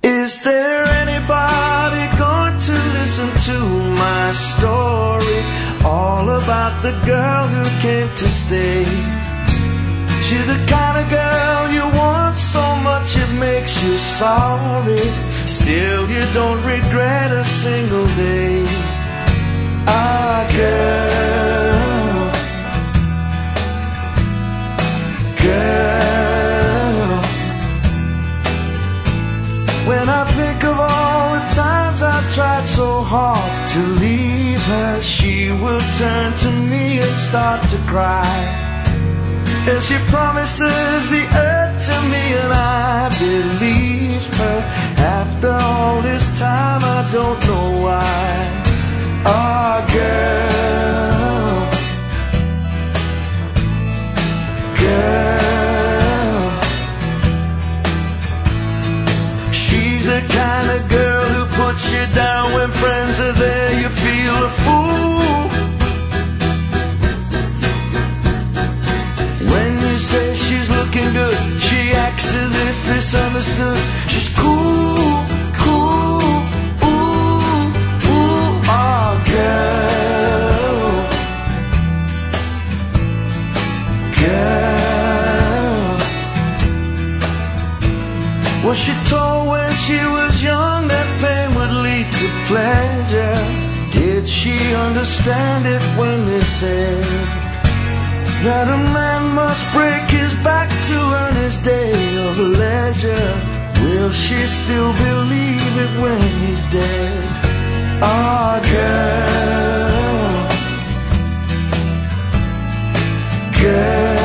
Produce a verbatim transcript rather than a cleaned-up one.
Is there anybody going to listen to my story? All about the girl who came to stay. She's the kind of girl you want so much it makes you sorry. Still you don't regret a single day. Ah, girl, girl. When I think of all the times I've tried so hard to leave her, she will turn to me and start to cry, as she promises the earth to me, and I believe her. After all this time I don't know why. Ah, girl, girl. She's the kind of girl who puts you down when friends are there. You feel a fool when you say she's looking good. She acts as if it's understood. She's cool, cool, ooh, ooh, ah, girl, girl. Was she told when she was young that pain would lead to pleasure? Did she understand it when they said that a man must break his back to earn his day of leisure? Will she still believe it when he's dead? Ah, girl, girl.